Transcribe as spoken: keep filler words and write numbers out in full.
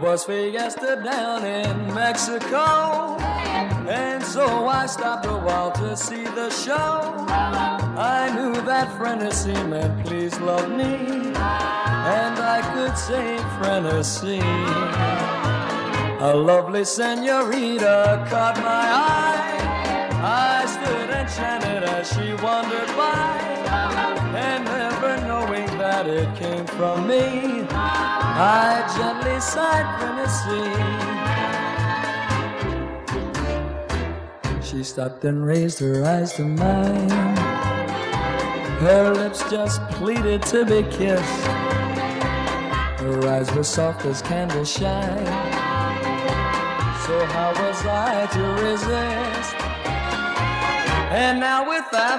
was fiesta down in Mexico, and so I stopped a while to see the show. I knew that Frenesy meant please love me, and I could say Frenesy. A lovely senorita caught my eye. I stood enchanted as she wandered by, and never knowing that it came from me, I gently sighed Frenesy. She stopped and raised her eyes to mine. Her lips just pleaded to be kissed. Her eyes were soft as candle shine. So how was I to resist? And now with that